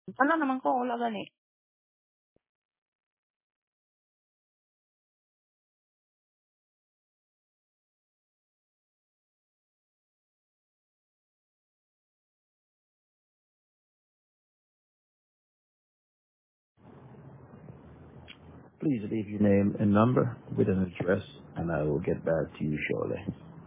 Ano naman ko, wala gani. Please leave your name and number with an address, and I will get back to you shortly.